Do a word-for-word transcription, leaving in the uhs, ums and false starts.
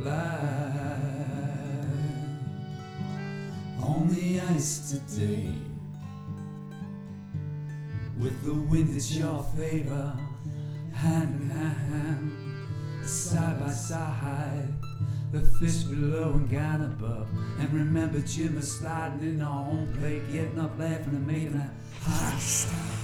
glide on the ice today, with the wind at your favor, hand in hand, side by side, the fish below and God above. And remember Jim was sliding in our home plate, getting up, laughing and making a high style.